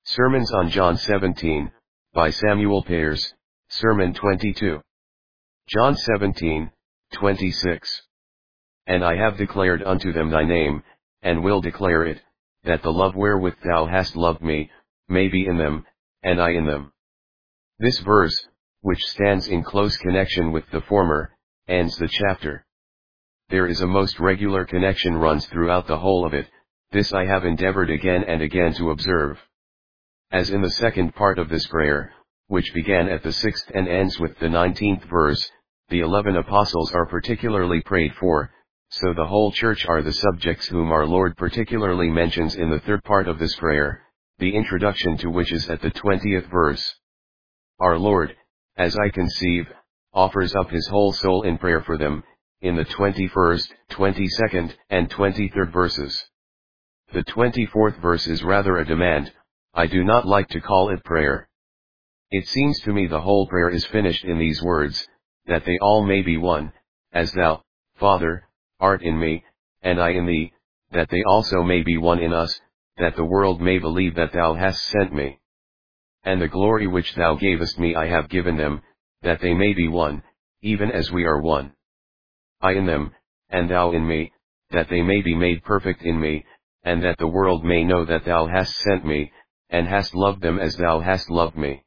Sermons on John 17, by Samuel Payers, Sermon 22. John 17:26. And I have declared unto them thy name, and will declare it, that the love wherewith thou hast loved me, may be in them, and I in them. This verse, which stands in close connection with the former, ends the chapter. There is a most regular connection runs throughout the whole of it. This I have endeavored again and again to observe. As in the second part of this prayer, which began at the 6th and ends with the 19th verse, the 11 apostles are particularly prayed for, so the whole church are the subjects whom our Lord particularly mentions in the third part of this prayer, the introduction to which is at the 20th verse. Our Lord, as I conceive, offers up his whole soul in prayer for them, in the 21st, 22nd, and 23rd verses. The 24th verse is rather a demand. I do not like to call it prayer. It seems to me the whole prayer is finished in these words, that they all may be one, as thou, Father, art in me, and I in thee, that they also may be one in us, that the world may believe that thou hast sent me. And the glory which thou gavest me I have given them, that they may be one, even as we are one. I in them, and thou in me, that they may be made perfect in me, and that the world may know that thou hast sent me, and hast loved them as thou hast loved me.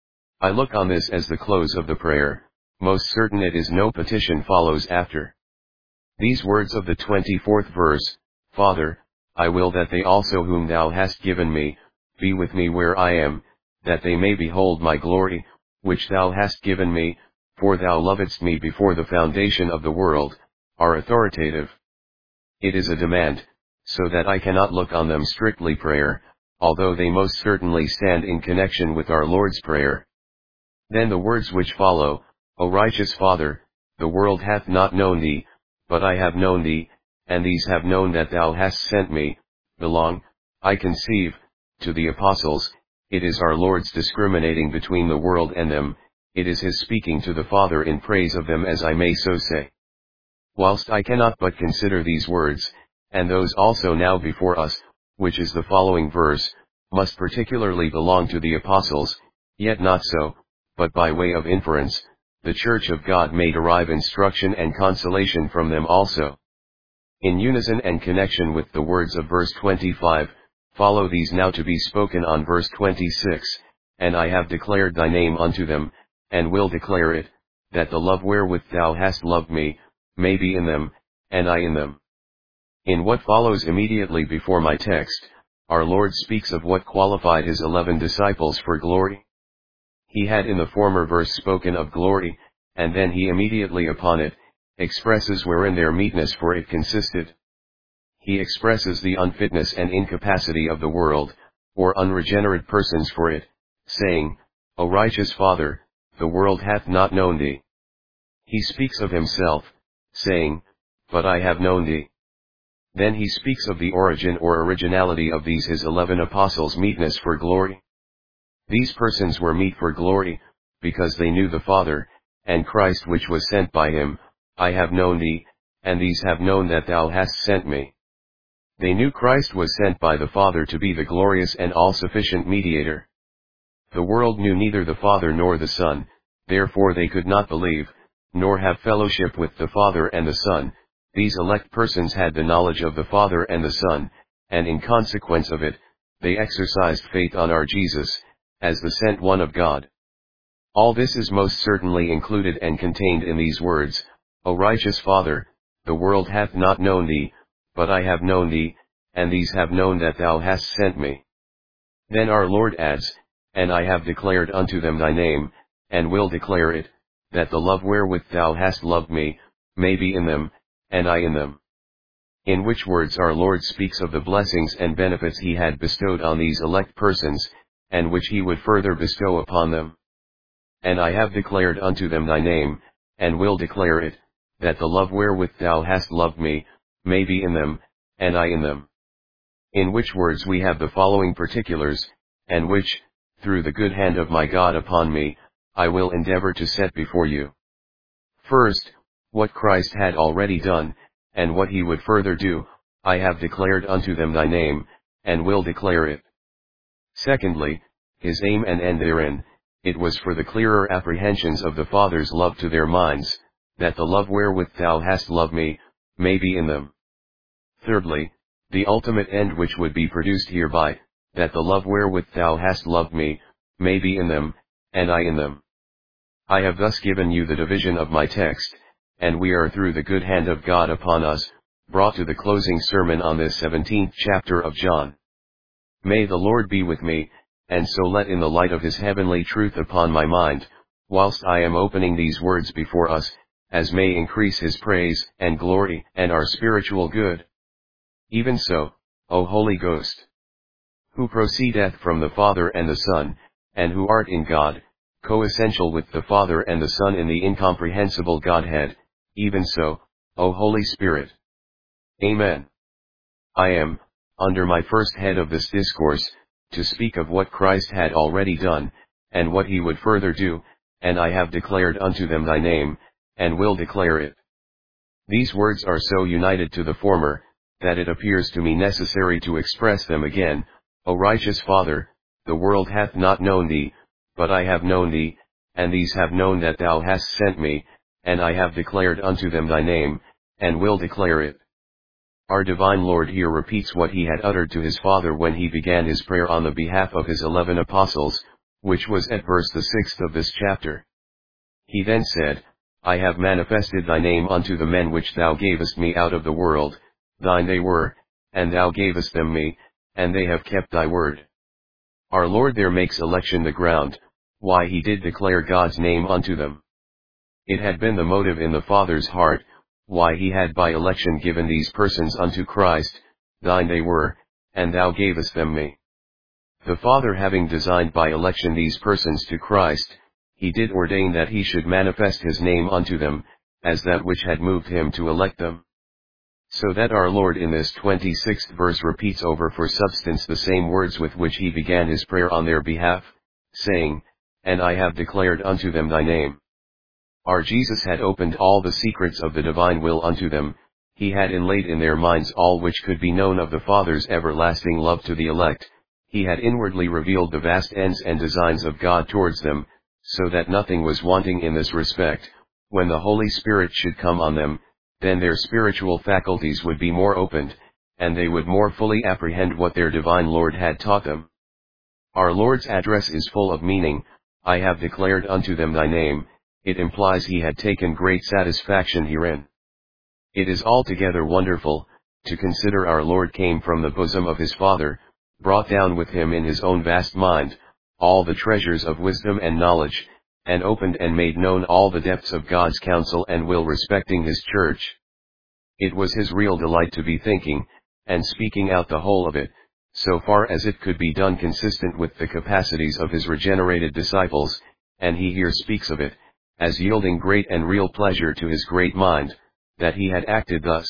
I look on this as the close of the prayer. Most certain it is no petition follows after. These words of the 24th verse, Father, I will that they also whom thou hast given me, be with me where I am, that they may behold my glory, which thou hast given me, for thou lovedst me before the foundation of the world, are authoritative. It is a demand, so that I cannot look on them strictly prayer, although they most certainly stand in connection with our Lord's prayer. Then the words which follow, O righteous Father, the world hath not known thee, but I have known thee, and these have known that thou hast sent me, belong, I conceive, to the apostles. It is our Lord's discriminating between the world and them, it is his speaking to the Father in praise of them, as I may so say. Whilst I cannot but consider these words, and those also now before us, which is the following verse, must particularly belong to the apostles, yet not so, but by way of inference, the Church of God may derive instruction and consolation from them also. In unison and connection with the words of verse 25, follow these now to be spoken on verse 26, and I have declared thy name unto them, and will declare it, that the love wherewith thou hast loved me, may be in them, and I in them. In what follows immediately before my text, our Lord speaks of what qualified his 11 disciples for glory. He had in the former verse spoken of glory, and then he immediately upon it, expresses wherein their meetness for it consisted. He expresses the unfitness and incapacity of the world, or unregenerate persons for it, saying, O righteous Father, the world hath not known thee. He speaks of himself, saying, But I have known thee. Then he speaks of the origin or originality of these his 11 apostles' meetness for glory. These persons were meet for glory, because they knew the Father, and Christ which was sent by him. I have known thee, and these have known that thou hast sent me. They knew Christ was sent by the Father to be the glorious and all-sufficient mediator. The world knew neither the Father nor the Son, therefore they could not believe, nor have fellowship with the Father and the Son. These elect persons had the knowledge of the Father and the Son, and in consequence of it, they exercised faith on our Jesus, as the sent one of God. All this is most certainly included and contained in these words, O righteous Father, the world hath not known thee, but I have known thee, and these have known that thou hast sent me. Then our Lord adds, And I have declared unto them thy name, and will declare it, that the love wherewith thou hast loved me, may be in them, and I in them. In which words our Lord speaks of the blessings and benefits he had bestowed on these elect persons, and which he would further bestow upon them. And I have declared unto them thy name, and will declare it, that the love wherewith thou hast loved me, may be in them, and I in them. In which words we have the following particulars, and which, through the good hand of my God upon me, I will endeavor to set before you. First, what Christ had already done, and what he would further do, I have declared unto them thy name, and will declare it. Secondly, his aim and end therein, it was for the clearer apprehensions of the Father's love to their minds, that the love wherewith thou hast loved me, may be in them. Thirdly, the ultimate end which would be produced hereby, that the love wherewith thou hast loved me, may be in them, and I in them. I have thus given you the division of my text, and we are through the good hand of God upon us, brought to the closing sermon on this 17th chapter of John. May the Lord be with me, and so let in the light of his heavenly truth upon my mind, whilst I am opening these words before us, as may increase his praise and glory and our spiritual good. Even so, O Holy Ghost, who proceedeth from the Father and the Son, and who art in God, coessential with the Father and the Son in the incomprehensible Godhead, even so, O Holy Spirit. Amen. I am, under my first head of this discourse, to speak of what Christ had already done, and what he would further do, and I have declared unto them thy name, and will declare it. These words are so united to the former, that it appears to me necessary to express them again. O righteous Father, the world hath not known thee, but I have known thee, and these have known that thou hast sent me, and I have declared unto them thy name, and will declare it. Our divine Lord here repeats what he had uttered to his Father when he began his prayer on the behalf of his 11 apostles, which was at verse the 6th of this chapter. He then said, I have manifested thy name unto the men which thou gavest me out of the world, thine they were, and thou gavest them me, and they have kept thy word. Our Lord there makes election the ground, why he did declare God's name unto them. It had been the motive in the Father's heart, why he had by election given these persons unto Christ, thine they were, and thou gavest them me. The Father having designed by election these persons to Christ, he did ordain that he should manifest his name unto them, as that which had moved him to elect them. So that our Lord in this 26th verse repeats over for substance the same words with which he began his prayer on their behalf, saying, And I have declared unto them thy name. Our Jesus had opened all the secrets of the divine will unto them, he had inlaid in their minds all which could be known of the Father's everlasting love to the elect, he had inwardly revealed the vast ends and designs of God towards them, so that nothing was wanting in this respect. When the Holy Spirit should come on them, then their spiritual faculties would be more opened, and they would more fully apprehend what their divine Lord had taught them. Our Lord's address is full of meaning. I have declared unto them thy name. It implies he had taken great satisfaction herein. It is altogether wonderful, to consider our Lord came from the bosom of his Father, brought down with him in his own vast mind, all the treasures of wisdom and knowledge, and opened and made known all the depths of God's counsel and will respecting his church. It was his real delight to be thinking, and speaking out the whole of it, so far as it could be done consistent with the capacities of his regenerated disciples, and he here speaks of it, as yielding great and real pleasure to his great mind, that he had acted thus.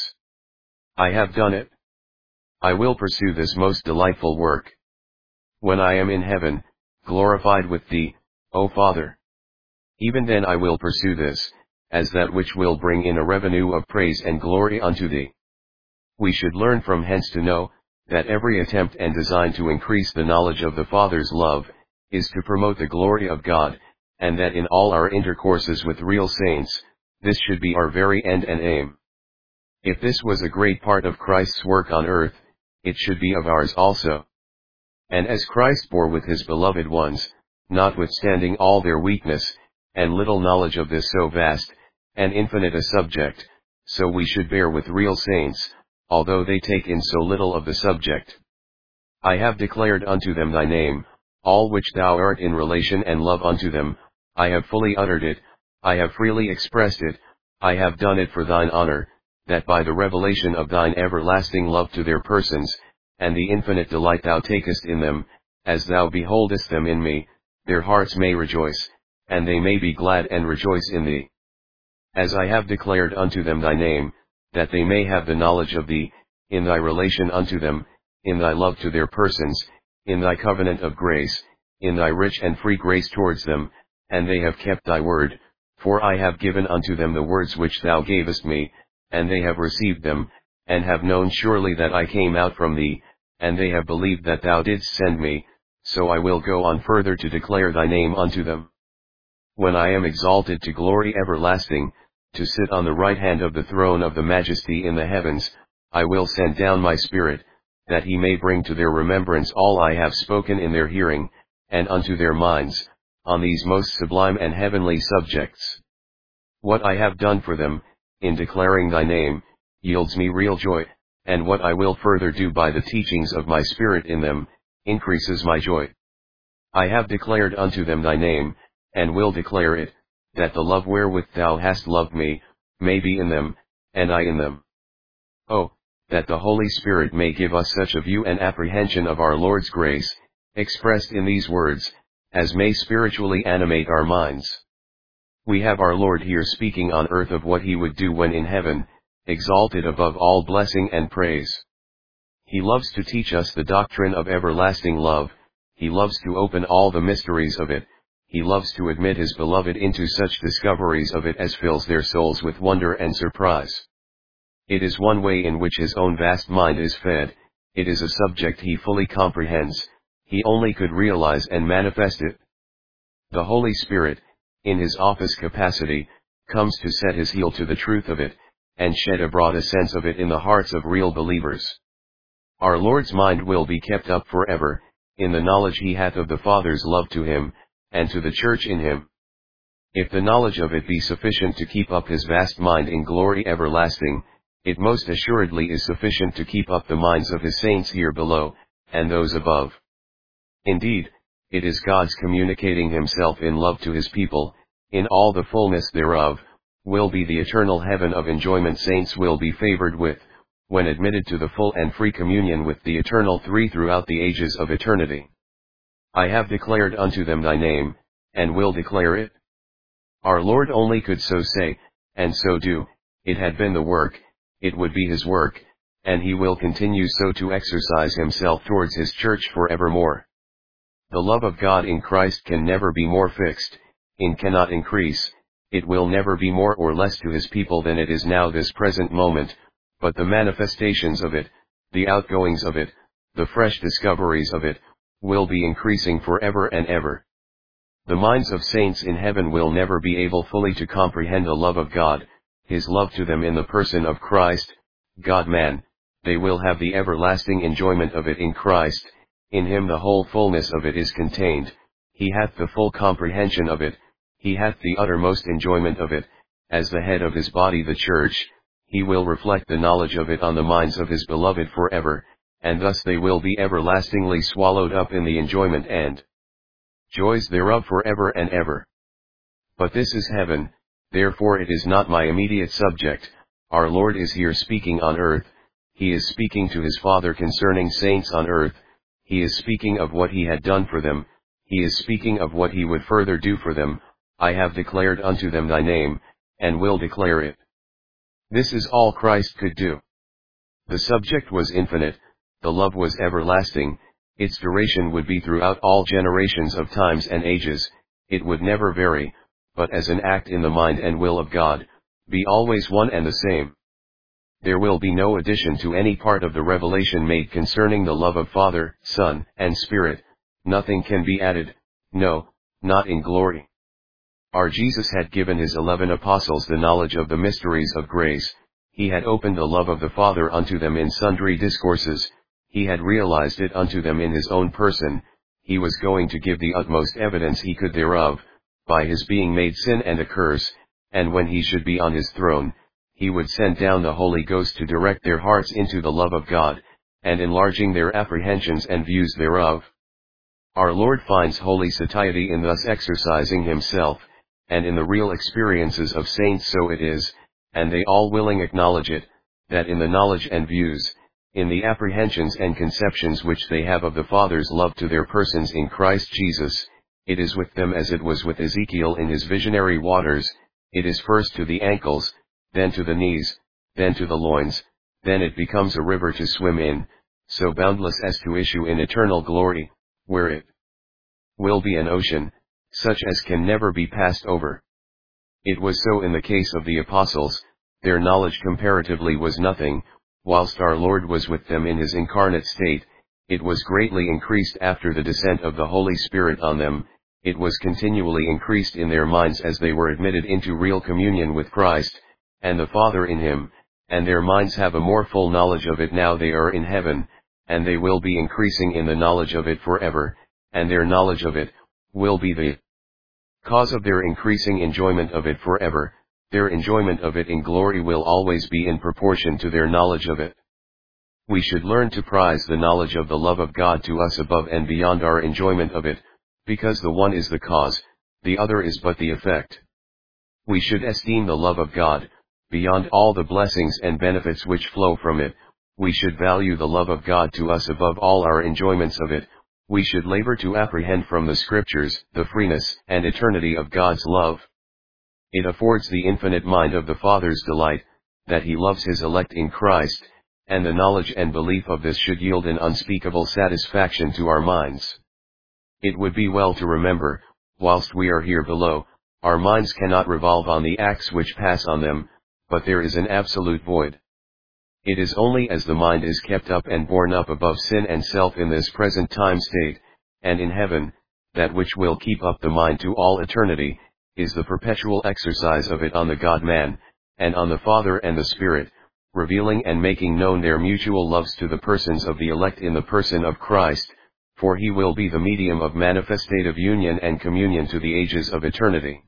I have done it. I will pursue this most delightful work. When I am in heaven, glorified with thee, O Father. Even then I will pursue this, as that which will bring in a revenue of praise and glory unto thee. We should learn from hence to know, that every attempt and design to increase the knowledge of the Father's love, is to promote the glory of God, and that in all our intercourses with real saints, this should be our very end and aim. If this was a great part of Christ's work on earth, it should be of ours also. And as Christ bore with his beloved ones, notwithstanding all their weakness, and little knowledge of this so vast, and infinite a subject, so we should bear with real saints, although they take in so little of the subject. I have declared unto them thy name, all which thou art in relation and love unto them, I have fully uttered it, I have freely expressed it, I have done it for thine honor, that by the revelation of thine everlasting love to their persons, and the infinite delight thou takest in them, as thou beholdest them in me, their hearts may rejoice, and they may be glad and rejoice in thee. As I have declared unto them thy name, that they may have the knowledge of thee, in thy relation unto them, in thy love to their persons, in thy covenant of grace, in thy rich and free grace towards them, and they have kept thy word, for I have given unto them the words which thou gavest me, and they have received them, and have known surely that I came out from thee, and they have believed that thou didst send me. so I will go on further to declare thy name unto them. When I am exalted to glory everlasting, to sit on the right hand of the throne of the majesty in the heavens, I will send down my Spirit, that he may bring to their remembrance all I have spoken in their hearing, and unto their minds, on these most sublime and heavenly subjects. What I have done for them, in declaring thy name, yields me real joy, and what I will further do by the teachings of my Spirit in them, increases my joy. I have declared unto them thy name, and will declare it, that the love wherewith thou hast loved me, may be in them, and I in them. Oh, that the Holy Spirit may give us such a view and apprehension of our Lord's grace, expressed in these words, as may spiritually animate our minds. We have our Lord here speaking on earth of what he would do when in heaven, exalted above all blessing and praise. He loves to teach us the doctrine of everlasting love, he loves to open all the mysteries of it, he loves to admit his beloved into such discoveries of it as fills their souls with wonder and surprise. It is one way in which his own vast mind is fed, it is a subject he fully comprehends, he only could realize and manifest it. The Holy Spirit, in his office capacity, comes to set his heel to the truth of it, and shed abroad a sense of it in the hearts of real believers. Our Lord's mind will be kept up forever, in the knowledge he hath of the Father's love to him, and to the church in him. If the knowledge of it be sufficient to keep up his vast mind in glory everlasting, it most assuredly is sufficient to keep up the minds of his saints here below, and those above. Indeed, it is God's communicating himself in love to his people, in all the fullness thereof, will be the eternal heaven of enjoyment saints will be favored with, when admitted to the full and free communion with the eternal three throughout the ages of eternity. I have declared unto them thy name, and will declare it. Our Lord only could so say, and so do, it had been the work, it would be his work, and he will continue so to exercise himself towards his church forevermore. The love of God in Christ can never be more fixed, it cannot increase, it will never be more or less to his people than it is now this present moment, but the manifestations of it, the outgoings of it, the fresh discoveries of it, will be increasing forever and ever. The minds of saints in heaven will never be able fully to comprehend the love of God, his love to them in the person of Christ, God-man, they will have the everlasting enjoyment of it in Christ, in him the whole fullness of it is contained, he hath the full comprehension of it, he hath the uttermost enjoyment of it, as the head of his body the church, he will reflect the knowledge of it on the minds of his beloved forever, and thus they will be everlastingly swallowed up in the enjoyment and joys thereof forever and ever. But this is heaven, therefore it is not my immediate subject, our Lord is here speaking on earth, he is speaking to his Father concerning saints on earth, he is speaking of what he had done for them, he is speaking of what he would further do for them, I have declared unto them thy name, and will declare it. This is all Christ could do. The subject was infinite, the love was everlasting, its duration would be throughout all generations of times and ages, it would never vary, but as an act in the mind and will of God, be always one and the same. There will be no addition to any part of the revelation made concerning the love of Father, Son, and Spirit, nothing can be added, no, not in glory. Our Jesus had given his 11 apostles the knowledge of the mysteries of grace, he had opened the love of the Father unto them in sundry discourses, he had realized it unto them in his own person, he was going to give the utmost evidence he could thereof, by his being made sin and a curse, and when he should be on his throne, he would send down the Holy Ghost to direct their hearts into the love of God, and enlarging their apprehensions and views thereof. Our Lord finds holy satiety in thus exercising himself, and in the real experiences of saints so it is, and they all willing acknowledge it, that in the knowledge and views, in the apprehensions and conceptions which they have of the Father's love to their persons in Christ Jesus, it is with them as it was with Ezekiel in his visionary waters, it is first to the ankles, then to the knees, then to the loins, then it becomes a river to swim in, so boundless as to issue in eternal glory, where it will be an ocean, such as can never be passed over. It was so in the case of the apostles, their knowledge comparatively was nothing, whilst our Lord was with them in his incarnate state, it was greatly increased after the descent of the Holy Spirit on them, it was continually increased in their minds as they were admitted into real communion with Christ, and the Father in him, and their minds have a more full knowledge of it now they are in heaven, and they will be increasing in the knowledge of it forever, and their knowledge of it will be the cause of their increasing enjoyment of it forever. Their enjoyment of it in glory will always be in proportion to their knowledge of it. We should learn to prize the knowledge of the love of God to us above and beyond our enjoyment of it, because the one is the cause, the other is but the effect. We should esteem the love of God, beyond all the blessings and benefits which flow from it. We should value the love of God to us above all our enjoyments of it. We should labor to apprehend from the Scriptures the freeness and eternity of God's love. It affords the infinite mind of the Father's delight, that he loves his elect in Christ, and the knowledge and belief of this should yield an unspeakable satisfaction to our minds. It would be well to remember, whilst we are here below, our minds cannot revolve on the acts which pass on them, but there is an absolute void. It is only as the mind is kept up and borne up above sin and self in this present time state, and in heaven, that which will keep up the mind to all eternity, is the perpetual exercise of it on the God-man, and on the Father and the Spirit, revealing and making known their mutual loves to the persons of the elect in the person of Christ, for he will be the medium of manifestative union and communion to the ages of eternity.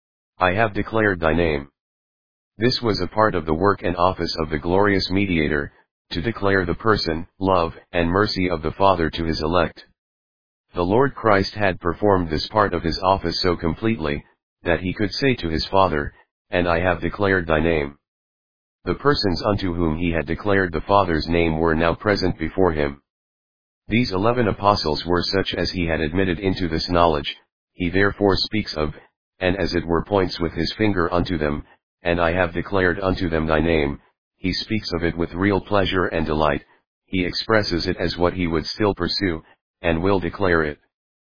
I have declared thy name. This was a part of the work and office of the glorious mediator, to declare the person, love, and mercy of the Father to his elect. The Lord Christ had performed this part of his office so completely, that he could say to his Father, "And I have declared thy name." The persons unto whom he had declared the Father's name were now present before him. These 11 apostles were such as he had admitted into this knowledge, he therefore speaks of, and as it were points with his finger unto them, "And I have declared unto them thy name." He speaks of it with real pleasure and delight, he expresses it as what he would still pursue, and will declare it.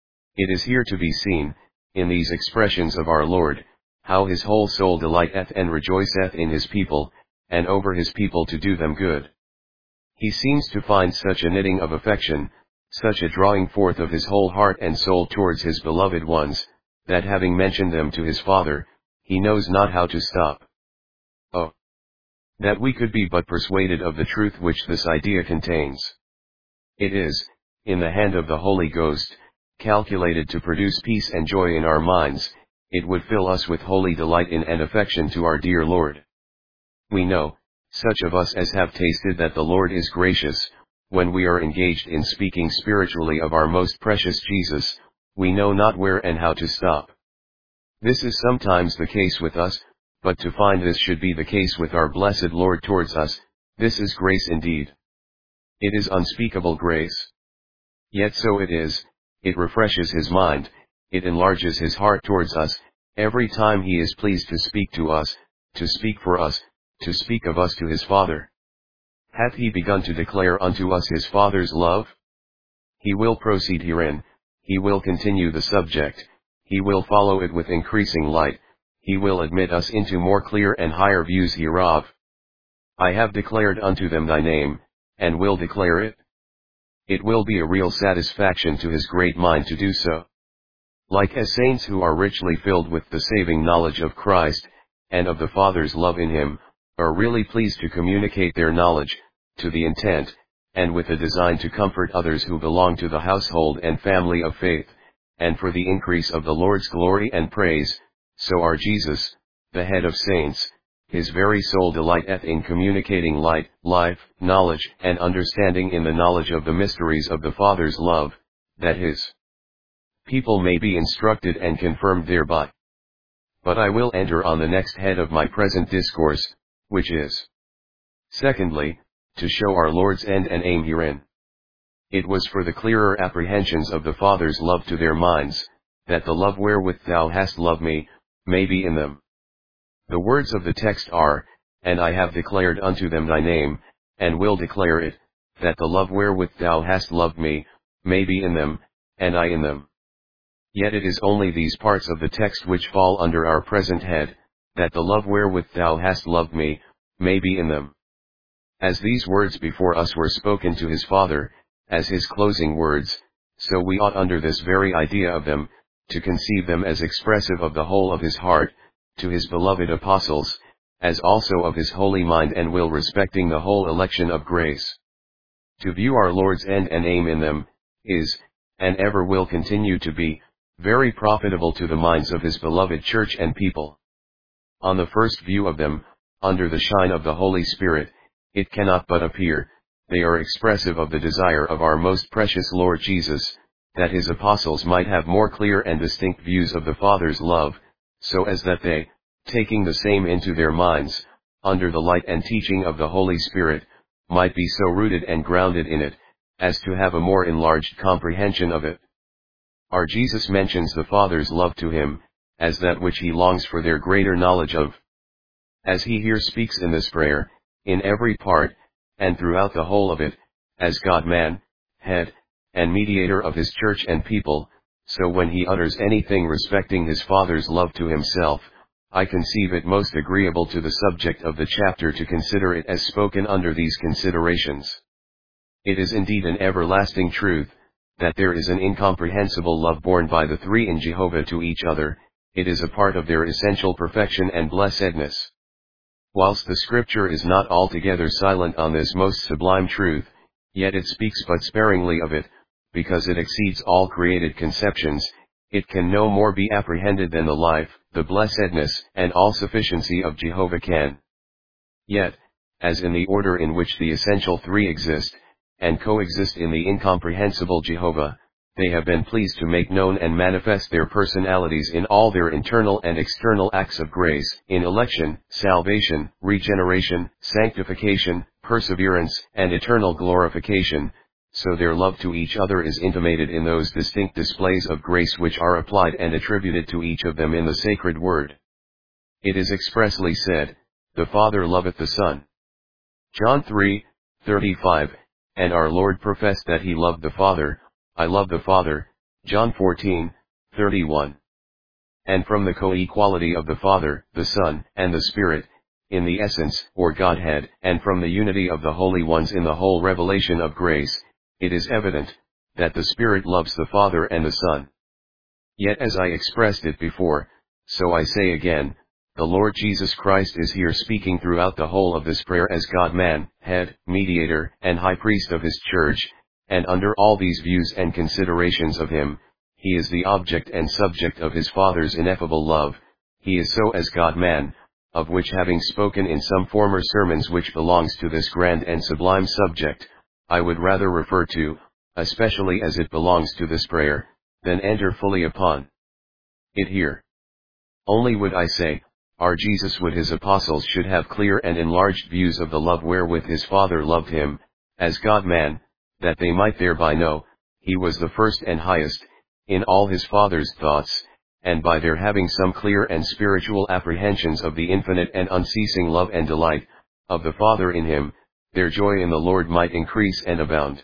It is here to be seen, in these expressions of our Lord, how his whole soul delighteth and rejoiceth in his people, and over his people to do them good. He seems to find such a knitting of affection, such a drawing forth of his whole heart and soul towards his beloved ones, that having mentioned them to his Father, he knows not how to stop. Oh, that we could be but persuaded of the truth which this idea contains. It is, in the hand of the Holy Ghost, calculated to produce peace and joy in our minds. It would fill us with holy delight in and affection to our dear Lord. We know, such of us as have tasted that the Lord is gracious, when we are engaged in speaking spiritually of our most precious Jesus, we know not where and how to stop. This is sometimes the case with us, but to find this should be the case with our blessed Lord towards us, this is grace indeed. It is unspeakable grace. Yet so it is, it refreshes his mind, it enlarges his heart towards us, every time he is pleased to speak to us, to speak for us, to speak of us to his Father. Hath he begun to declare unto us his Father's love? He will proceed herein, he will continue the subject, he will follow it with increasing light, he will admit us into more clear and higher views hereof. I have declared unto them thy name, and will declare it. It will be a real satisfaction to his great mind to do so. Like as saints who are richly filled with the saving knowledge of Christ, and of the Father's love in him, are really pleased to communicate their knowledge, to the intent, and with a design to comfort others who belong to the household and family of faith, and for the increase of the Lord's glory and praise, so our Jesus, the head of saints, his very soul delighteth in communicating light, life, knowledge, and understanding in the knowledge of the mysteries of the Father's love, that his people may be instructed and confirmed thereby. But I will enter on the next head of my present discourse, which is, secondly, to show our Lord's end and aim herein. It was for the clearer apprehensions of the Father's love to their minds, that the love wherewith thou hast loved me, may be in them. The words of the text are, "And I have declared unto them thy name, and will declare it, that the love wherewith thou hast loved me, may be in them, and I in them." Yet it is only these parts of the text which fall under our present head, that the love wherewith thou hast loved me, may be in them. As these words before us were spoken to his Father, as his closing words, so we ought under this very idea of them, to conceive them as expressive of the whole of his heart, to his beloved apostles, as also of his holy mind and will respecting the whole election of grace. To view our Lord's end and aim in them, is, and ever will continue to be, very profitable to the minds of his beloved church and people. On the first view of them, under the shine of the Holy Spirit, it cannot but appear, they are expressive of the desire of our most precious Lord Jesus, that his apostles might have more clear and distinct views of the Father's love, so as that they, taking the same into their minds, under the light and teaching of the Holy Spirit, might be so rooted and grounded in it, as to have a more enlarged comprehension of it. Our Jesus mentions the Father's love to him, as that which he longs for their greater knowledge of. As he here speaks in this prayer, in every part, and throughout the whole of it, as God-man, head, and mediator of his church and people, so when he utters anything respecting his Father's love to himself, I conceive it most agreeable to the subject of the chapter to consider it as spoken under these considerations. It is indeed an everlasting truth, that there is an incomprehensible love borne by the three in Jehovah to each other, it is a part of their essential perfection and blessedness. Whilst the Scripture is not altogether silent on this most sublime truth, yet it speaks but sparingly of it, because it exceeds all created conceptions. It can no more be apprehended than the life, the blessedness, and all sufficiency of Jehovah can. Yet, as in the order in which the essential three exist, and coexist in the incomprehensible Jehovah, they have been pleased to make known and manifest their personalities in all their internal and external acts of grace, in election, salvation, regeneration, sanctification, perseverance, and eternal glorification, so their love to each other is intimated in those distinct displays of grace which are applied and attributed to each of them in the sacred word. It is expressly said, "The Father loveth the Son." John 3:35, and our Lord professed that he loved the Father, "I love the Father," John 14:31. And from the co-equality of the Father, the Son, and the Spirit, in the essence, or Godhead, and from the unity of the holy ones in the whole revelation of grace, it is evident, that the Spirit loves the Father and the Son. Yet as I expressed it before, so I say again, the Lord Jesus Christ is here speaking throughout the whole of this prayer as God-man, head, mediator, and high priest of his church, and under all these views and considerations of him, he is the object and subject of his Father's ineffable love. He is so as God-man, of which having spoken in some former sermons which belongs to this grand and sublime subject, I would rather refer to, especially as it belongs to this prayer, than enter fully upon it here. Only would I say, our Jesus would his apostles should have clear and enlarged views of the love wherewith his Father loved him, as God-man, that they might thereby know, he was the first and highest, in all his Father's thoughts, and by their having some clear and spiritual apprehensions of the infinite and unceasing love and delight, of the Father in him, their joy in the Lord might increase and abound.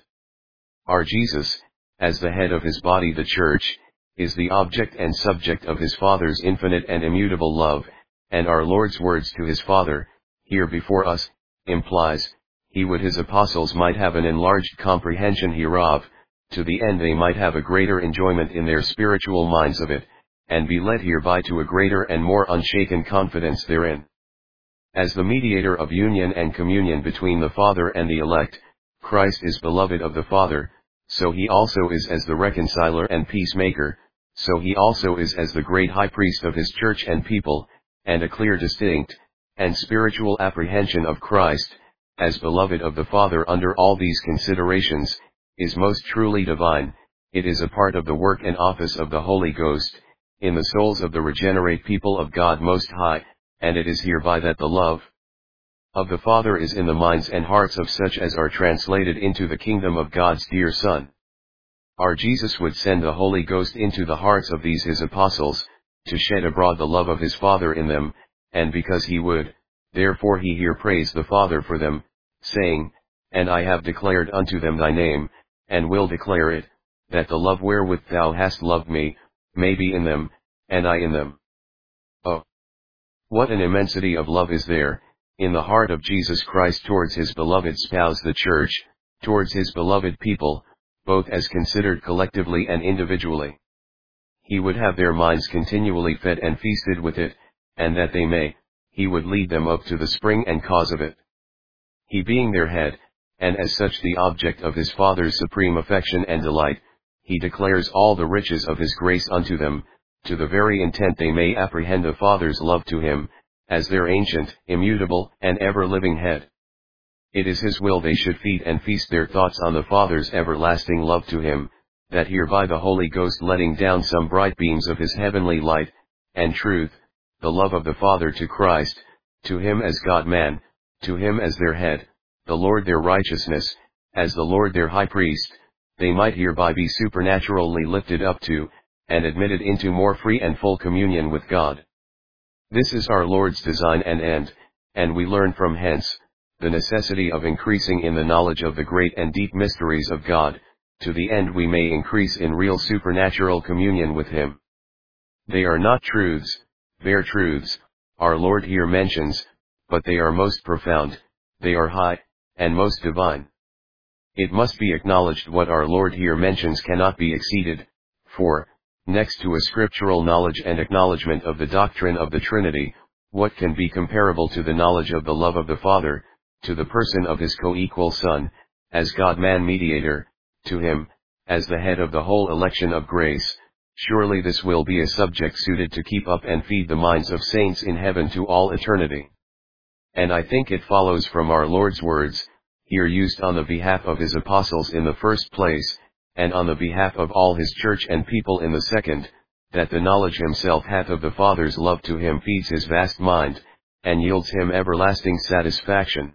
Our Jesus, as the head of his body the Church, is the object and subject of his Father's infinite and immutable love, and our Lord's words to his Father, here before us, implies, he would his apostles might have an enlarged comprehension hereof, to the end they might have a greater enjoyment in their spiritual minds of it, and be led hereby to a greater and more unshaken confidence therein. As the mediator of union and communion between the Father and the elect, Christ is beloved of the Father, so he also is as the reconciler and peacemaker, so he also is as the great high priest of his church and people, and a clear, distinct, and spiritual apprehension of Christ, as beloved of the Father under all these considerations, is most truly divine. It is a part of the work and office of the Holy Ghost, in the souls of the regenerate people of God Most High, and it is hereby that the love of the Father is in the minds and hearts of such as are translated into the kingdom of God's dear Son. Our Jesus would send the Holy Ghost into the hearts of these his apostles, to shed abroad the love of his Father in them, and because he would, therefore he here praised the Father for them, saying, "And I have declared unto them thy name, and will declare it, that the love wherewith thou hast loved me, may be in them, and I in them." Oh, what an immensity of love is there, in the heart of Jesus Christ towards his beloved spouse the Church, towards his beloved people, both as considered collectively and individually. He would have their minds continually fed and feasted with it, and that they may, he would lead them up to the spring and cause of it. He being their head, and as such the object of his Father's supreme affection and delight, he declares all the riches of his grace unto them, to the very intent they may apprehend the Father's love to him, as their ancient, immutable, and ever-living head. It is his will they should feed and feast their thoughts on the Father's everlasting love to him, that hereby the Holy Ghost letting down some bright beams of his heavenly light, and truth, the love of the Father to Christ, to him as God-man, to him as their head, the Lord their righteousness, as the Lord their high priest, they might hereby be supernaturally lifted up to, and admitted into more free and full communion with God. This is our Lord's design and end, and we learn from hence, the necessity of increasing in the knowledge of the great and deep mysteries of God, to the end we may increase in real supernatural communion with him. They are not truths, bare truths, our Lord here mentions, but they are most profound, they are high, and most divine. It must be acknowledged what our Lord here mentions cannot be exceeded, for, next to a scriptural knowledge and acknowledgement of the doctrine of the Trinity, what can be comparable to the knowledge of the love of the Father, to the person of his co-equal Son, as God-man mediator, to him, as the head of the whole election of grace? Surely this will be a subject suited to keep up and feed the minds of saints in heaven to all eternity. And I think it follows from our Lord's words, here used on the behalf of his apostles in the first place, and on the behalf of all his church and people in the second, that the knowledge himself hath of the Father's love to him feeds his vast mind, and yields him everlasting satisfaction.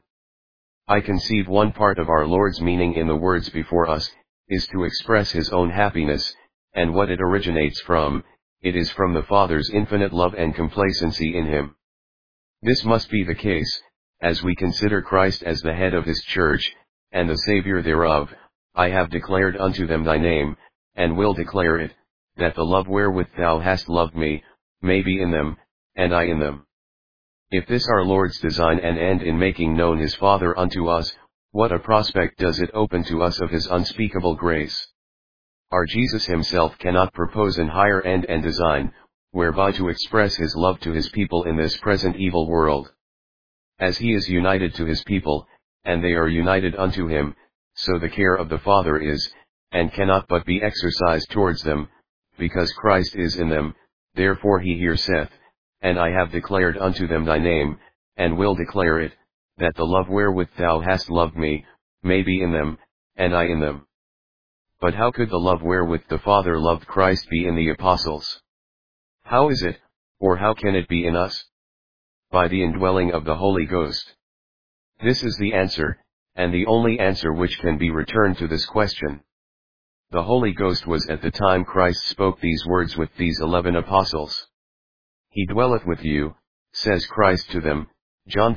I conceive one part of our Lord's meaning in the words before us, is to express his own happiness, and what it originates from, it is from the Father's infinite love and complacency in him. This must be the case, as we consider Christ as the head of his church, and the Savior thereof. I have declared unto them thy name, and will declare it, that the love wherewith thou hast loved me, may be in them, and I in them. If this our Lord's design and end in making known his Father unto us, what a prospect does it open to us of his unspeakable grace! Our Jesus himself cannot propose an higher end and design, whereby to express his love to his people in this present evil world. As he is united to his people, and they are united unto him, so the care of the Father is, and cannot but be exercised towards them, because Christ is in them. Therefore he here saith, and I have declared unto them thy name, and will declare it, that the love wherewith thou hast loved me, may be in them, and I in them. But how could the love wherewith the Father loved Christ be in the apostles? How is it, or how can it be in us? By the indwelling of the Holy Ghost. This is the answer, and the only answer which can be returned to this question. The Holy Ghost was at the time Christ spoke these words with these 11 apostles. He dwelleth with you, says Christ to them, John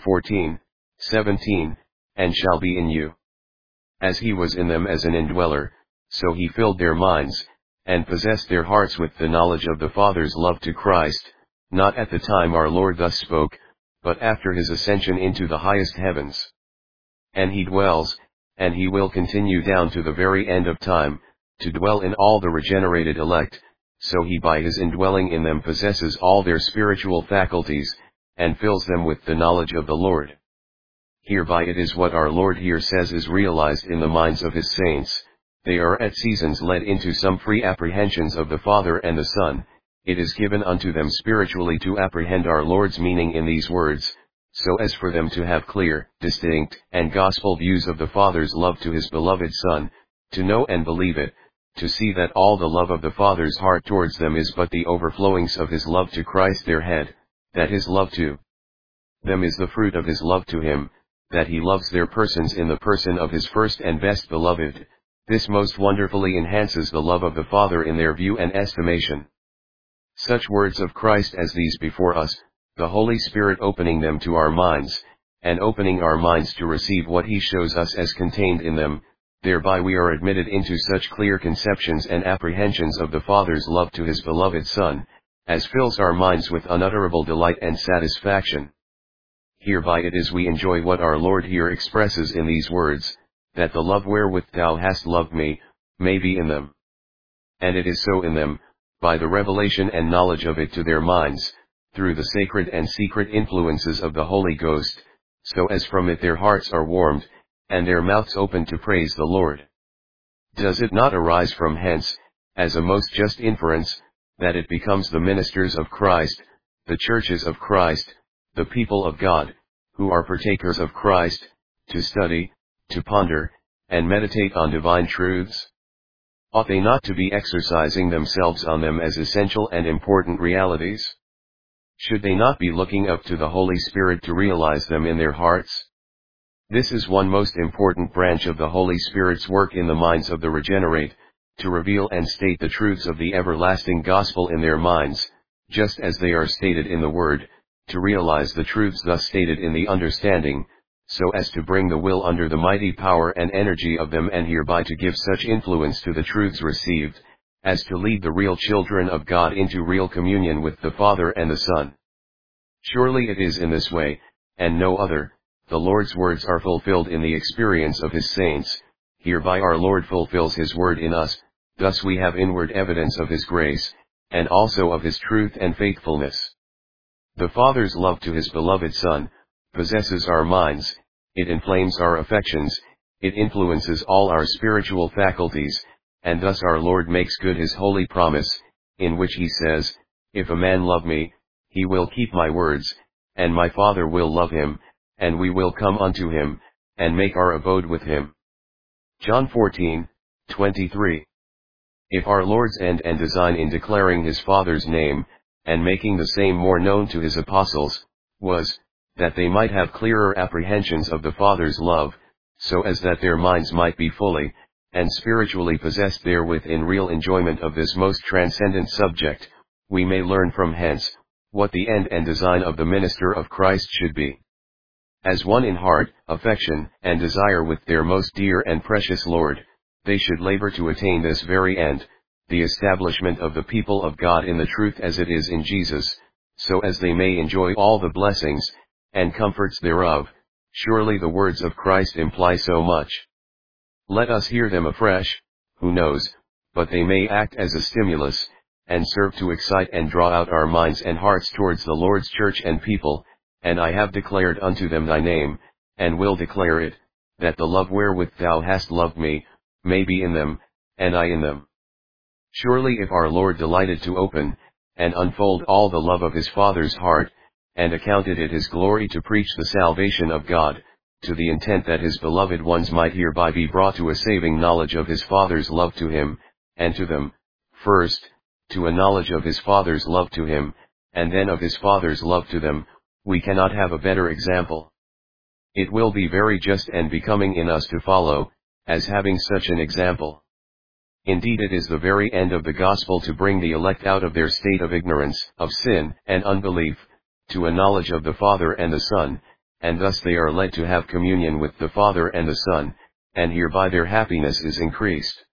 14:17, and shall be in you. As he was in them as an indweller, so he filled their minds, and possessed their hearts with the knowledge of the Father's love to Christ, not at the time our Lord thus spoke, but after his ascension into the highest heavens. And he dwells, and he will continue down to the very end of time, to dwell in all the regenerated elect, so he by his indwelling in them possesses all their spiritual faculties, and fills them with the knowledge of the Lord. Hereby it is what our Lord here says is realized in the minds of his saints. They are at seasons led into some free apprehensions of the Father and the Son. It is given unto them spiritually to apprehend our Lord's meaning in these words, so as for them to have clear, distinct, and gospel views of the Father's love to his beloved Son, to know and believe it, to see that all the love of the Father's heart towards them is but the overflowings of his love to Christ their head, that his love to them is the fruit of his love to him, that he loves their persons in the person of his first and best beloved. This most wonderfully enhances the love of the Father in their view and estimation. Such words of Christ as these before us, the Holy Spirit opening them to our minds, and opening our minds to receive what he shows us as contained in them, thereby we are admitted into such clear conceptions and apprehensions of the Father's love to his beloved Son, as fills our minds with unutterable delight and satisfaction. Hereby it is we enjoy what our Lord here expresses in these words, that the love wherewith thou hast loved me, may be in them. And it is so in them, by the revelation and knowledge of it to their minds, through the sacred and secret influences of the Holy Ghost, so as from it their hearts are warmed, and their mouths open to praise the Lord. Does it not arise from hence, as a most just inference, that it becomes the ministers of Christ, the churches of Christ, the people of God, who are partakers of Christ, to study, to ponder, and meditate on divine truths? Ought they not to be exercising themselves on them as essential and important realities? Should they not be looking up to the Holy Spirit to realize them in their hearts? This is one most important branch of the Holy Spirit's work in the minds of the regenerate, to reveal and state the truths of the everlasting gospel in their minds, just as they are stated in the Word, to realize the truths thus stated in the understanding, so as to bring the will under the mighty power and energy of them, and hereby to give such influence to the truths received, as to lead the real children of God into real communion with the Father and the Son. Surely it is in this way, and no other, the Lord's words are fulfilled in the experience of His saints. Hereby our Lord fulfills His word in us, thus we have inward evidence of His grace, and also of His truth and faithfulness. The Father's love to His beloved Son possesses our minds, it inflames our affections, it influences all our spiritual faculties, and thus our Lord makes good His holy promise, in which He says, "If a man love me, he will keep my words, and my Father will love him, and we will come unto him, and make our abode with him." John 14:23. If our Lord's end and design in declaring His Father's name, and making the same more known to His apostles, was, that they might have clearer apprehensions of the Father's love, so as that their minds might be fully, and spiritually possessed therewith in real enjoyment of this most transcendent subject, we may learn from hence, what the end and design of the minister of Christ should be. As one in heart, affection, and desire with their most dear and precious Lord, they should labor to attain this very end, the establishment of the people of God in the truth as it is in Jesus, so as they may enjoy all the blessings, and comforts thereof. Surely the words of Christ imply so much. Let us hear them afresh, who knows, but they may act as a stimulus, and serve to excite and draw out our minds and hearts towards the Lord's church and people. And I have declared unto them thy name, and will declare it, that the love wherewith thou hast loved me, may be in them, and I in them. Surely if our Lord delighted to open, and unfold all the love of His Father's heart, and accounted it His glory to preach the salvation of God, to the intent that His beloved ones might hereby be brought to a saving knowledge of His Father's love to Him, and to them, first, to a knowledge of His Father's love to Him, and then of His Father's love to them, we cannot have a better example. It will be very just and becoming in us to follow, as having such an example. Indeed, it is the very end of the gospel to bring the elect out of their state of ignorance, of sin, and unbelief, to a knowledge of the Father and the Son, and thus they are led to have communion with the Father and the Son, and hereby their happiness is increased.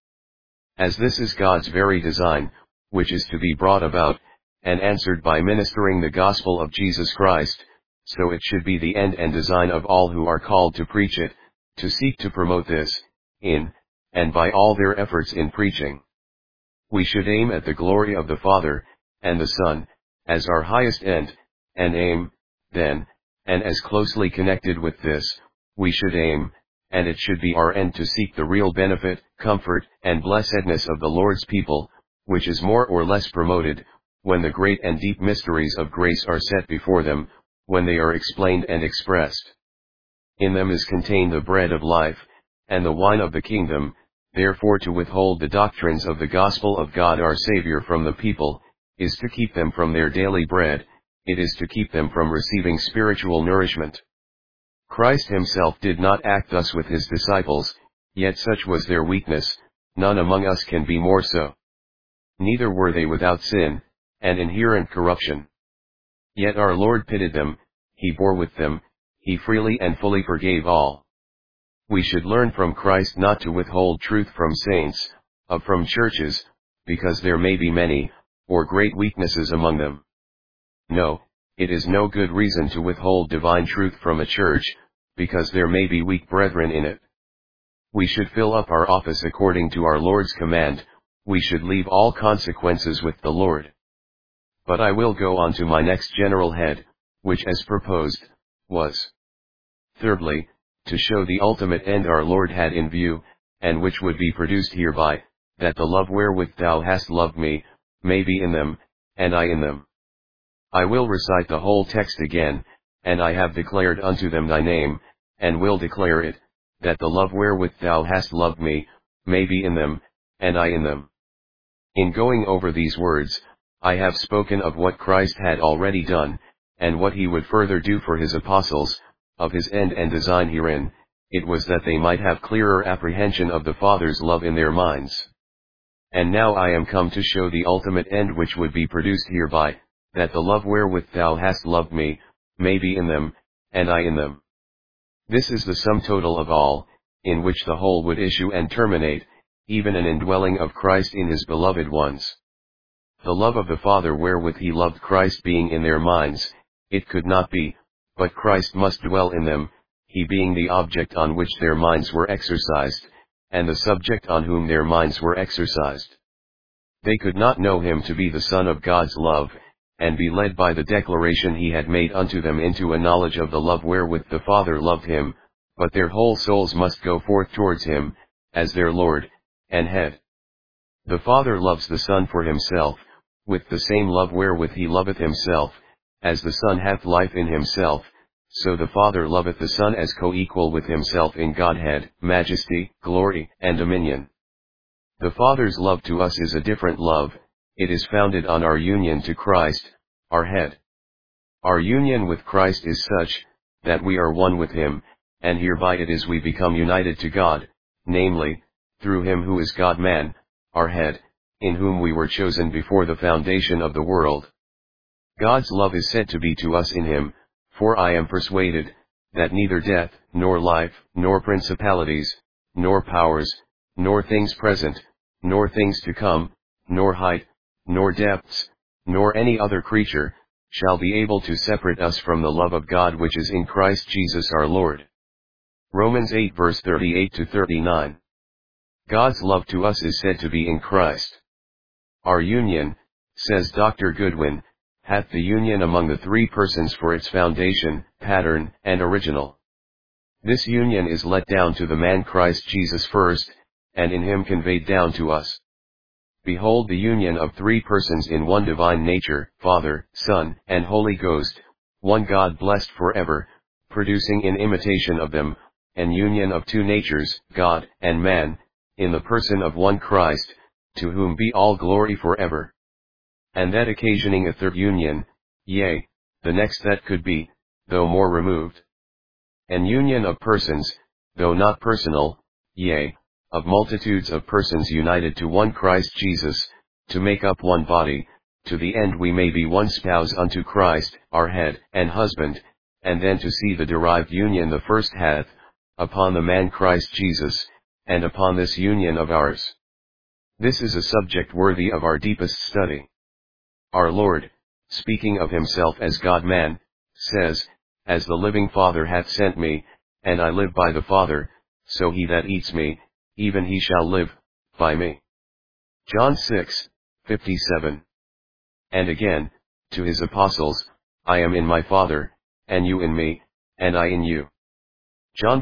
As this is God's very design, which is to be brought about, and answered by ministering the gospel of Jesus Christ, so it should be the end and design of all who are called to preach it, to seek to promote this, in, and by all their efforts in preaching. We should aim at the glory of the Father, and the Son, as our highest end, and aim, then, and as closely connected with this, we should aim, and it should be our end to seek the real benefit, comfort, and blessedness of the Lord's people, which is more or less promoted, when the great and deep mysteries of grace are set before them, when they are explained and expressed. In them is contained the bread of life, and the wine of the kingdom. Therefore to withhold the doctrines of the gospel of God our Savior from the people, is to keep them from their daily bread, it is to keep them from receiving spiritual nourishment. Christ Himself did not act thus with His disciples, yet such was their weakness, none among us can be more so. Neither were they without sin, and inherent corruption. Yet our Lord pitied them, He bore with them, He freely and fully forgave all. We should learn from Christ not to withhold truth from saints, from churches, because there may be many, or great weaknesses among them. No, it is no good reason to withhold divine truth from a church, because there may be weak brethren in it. We should fill up our office according to our Lord's command, we should leave all consequences with the Lord. But I will go on to my next general head, which as proposed, was. Thirdly, to show the ultimate end our Lord had in view, and which would be produced hereby, that the love wherewith thou hast loved me, may be in them, and I in them. I will recite the whole text again, and I have declared unto them thy name, and will declare it, that the love wherewith thou hast loved me, may be in them, and I in them. In going over these words, I have spoken of what Christ had already done, and what he would further do for his apostles, of his end and design herein. It was that they might have clearer apprehension of the Father's love in their minds. And now I am come to show the ultimate end which would be produced hereby, that the love wherewith thou hast loved me, may be in them, and I in them. This is the sum total of all, in which the whole would issue and terminate, even an indwelling of Christ in his beloved ones. The love of the Father wherewith he loved Christ being in their minds, it could not be, but Christ must dwell in them, he being the object on which their minds were exercised, and the subject on whom their minds were exercised. They could not know him to be the Son of God's love, and be led by the declaration he had made unto them into a knowledge of the love wherewith the Father loved him, but their whole souls must go forth towards him, as their Lord, and Head. The Father loves the Son for himself, with the same love wherewith he loveth himself, as the Son hath life in himself, so the Father loveth the Son as co-equal with himself in Godhead, majesty, glory, and dominion. The Father's love to us is a different love, it is founded on our union to Christ, our Head. Our union with Christ is such, that we are one with him, and hereby it is we become united to God, namely, through him who is God-man, our Head, in whom we were chosen before the foundation of the world. God's love is said to be to us in him, for I am persuaded, that neither death, nor life, nor principalities, nor powers, nor things present, nor things to come, nor height, nor depths, nor any other creature, shall be able to separate us from the love of God which is in Christ Jesus our Lord. Romans 8 verse 38 to 39. God's love to us is said to be in Christ. Our union, says Dr. Goodwin, hath the union among the three persons for its foundation, pattern, and original. This union is let down to the man Christ Jesus first, and in him conveyed down to us. Behold the union of three persons in one divine nature, Father, Son, and Holy Ghost, one God blessed forever, producing in imitation of them, an union of two natures, God and man, in the person of one Christ, to whom be all glory forever. And that occasioning a third union, yea, the next that could be, though more removed. An union of persons, though not personal, yea, of multitudes of persons united to one Christ Jesus, to make up one body, to the end we may be one spouse unto Christ, our Head and Husband, and then to see the derived union the first hath, upon the man Christ Jesus, and upon this union of ours. This is a subject worthy of our deepest study. Our Lord, speaking of himself as God-man, says, As the living Father hath sent me, and I live by the Father, so he that eats me, even he shall live, by me. John 6:57. And again, to his apostles, I am in my Father, and you in me, and I in you. John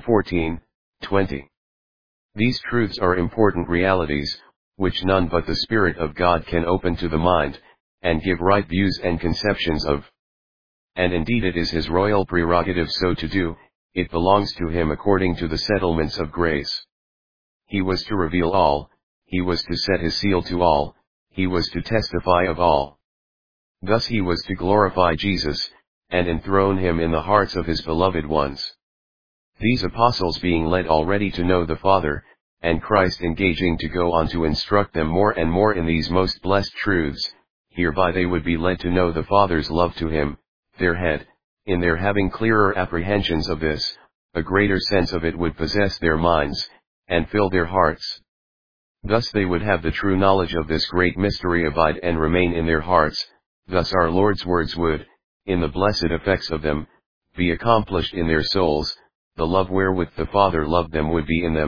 14:20. These truths are important realities, which none but the Spirit of God can open to the mind, and give right views and conceptions of. And indeed it is his royal prerogative so to do, it belongs to him according to the settlements of grace. He was to reveal all, he was to set his seal to all, he was to testify of all. Thus he was to glorify Jesus, and enthrone him in the hearts of his beloved ones. These apostles being led already to know the Father, and Christ engaging to go on to instruct them more and more in these most blessed truths, hereby they would be led to know the Father's love to him, their Head, in their having clearer apprehensions of this, a greater sense of it would possess their minds, and fill their hearts. Thus they would have the true knowledge of this great mystery abide and remain in their hearts, thus our Lord's words would, in the blessed effects of them, be accomplished in their souls, the love wherewith the Father loved them would be in them,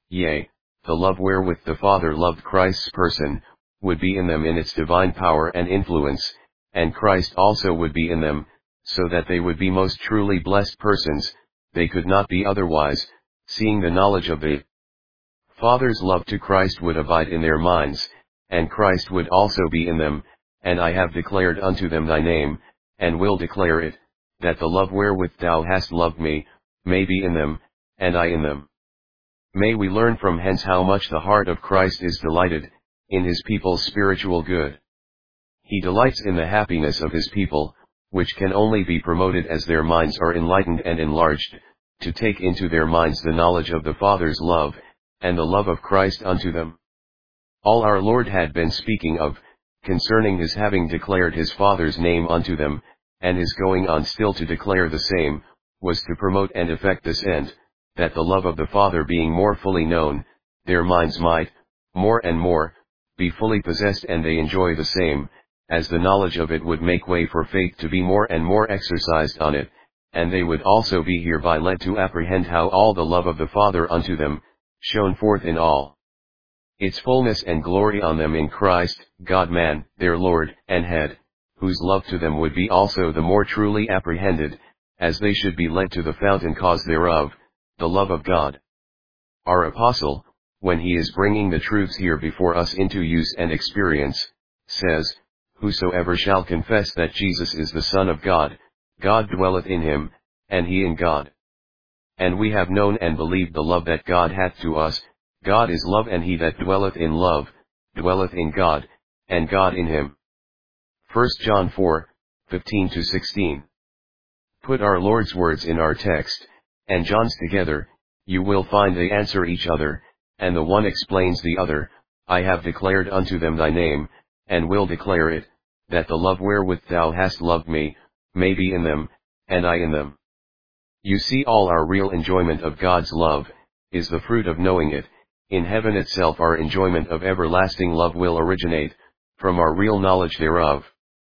yea, the love wherewith the Father loved Christ's person, would be in them in its divine power and influence, and Christ also would be in them, so that they would be most truly blessed persons. They could not be otherwise, seeing the knowledge of the Father's love to Christ would abide in their minds, and Christ would also be in them, and I have declared unto them thy name, and will declare it, that the love wherewith thou hast loved me, may be in them, and I in them. May we learn from hence how much the heart of Christ is delighted in his people's spiritual good. He delights in the happiness of his people, which can only be promoted as their minds are enlightened and enlarged, to take into their minds the knowledge of the Father's love, and the love of Christ unto them. All our Lord had been speaking of, concerning his having declared his Father's name unto them, and his going on still to declare the same, was to promote and effect this end, that the love of the Father being more fully known, their minds might, more and more, be fully possessed, and they enjoy the same, as the knowledge of it would make way for faith to be more and more exercised on it, and they would also be hereby led to apprehend how all the love of the Father unto them, shone forth in all its fullness and glory on them in Christ, God-man, their Lord and Head, whose love to them would be also the more truly apprehended, as they should be led to the fountain cause thereof, the love of God. Our apostle, when he is bringing the truths here before us into use and experience, says, whosoever shall confess that Jesus is the Son of God, God dwelleth in him, and he in God. And we have known and believed the love that God hath to us. God is love, and he that dwelleth in love, dwelleth in God, and God in him. 1 John 4:15-16. Put our Lord's words in our text, and John's together, you will find they answer each other, and the one explains the other. I have declared unto them thy name, and will declare it, that the love wherewith thou hast loved me, may be in them, and I in them. You see, all our real enjoyment of God's love, is the fruit of knowing it. In heaven itself our enjoyment of everlasting love will originate, from our real knowledge thereof.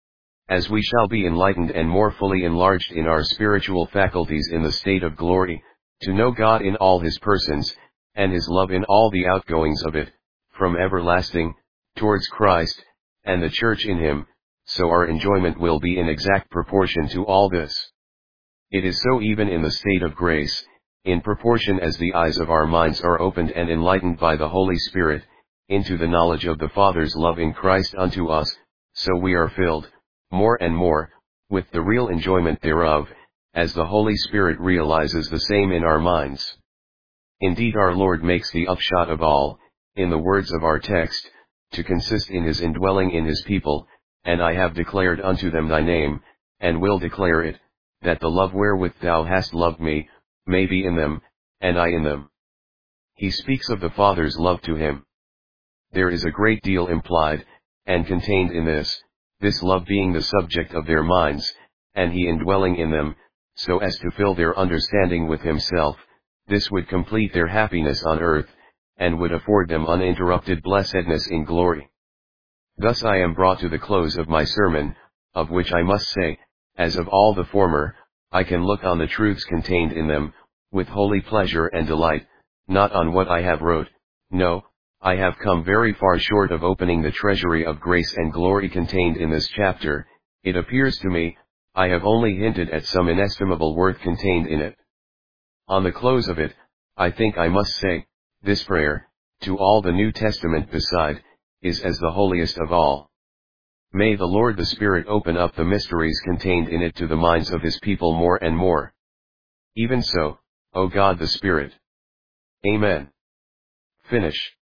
As we shall be enlightened and more fully enlarged in our spiritual faculties in the state of glory, to know God in all his persons, and his love in all the outgoings of it, from everlasting, towards Christ, and the church in him, so our enjoyment will be in exact proportion to all this. It is so even in the state of grace, in proportion as the eyes of our minds are opened and enlightened by the Holy Spirit, into the knowledge of the Father's love in Christ unto us, so we are filled, more and more, with the real enjoyment thereof, as the Holy Spirit realizes the same in our minds. Indeed, our Lord makes the upshot of all, in the words of our text, to consist in his indwelling in his people, and I have declared unto them thy name, and will declare it, that the love wherewith thou hast loved me, may be in them, and I in them. He speaks of the Father's love to him. There is a great deal implied, and contained in this love being the subject of their minds, and he indwelling in them, so as to fill their understanding with himself. This would complete their happiness on earth, and would afford them uninterrupted blessedness in glory. Thus I am brought to the close of my sermon, of which I must say, as of all the former, I can look on the truths contained in them, with holy pleasure and delight, not on what I have wrote. No, I have come very far short of opening the treasury of grace and glory contained in this chapter. It appears to me, I have only hinted at some inestimable worth contained in it. On the close of it, I think I must say, this prayer, to all the New Testament beside, is as the holiest of all. May the Lord the Spirit open up the mysteries contained in it to the minds of his people more and more. Even so, O God the Spirit. Amen. Finish.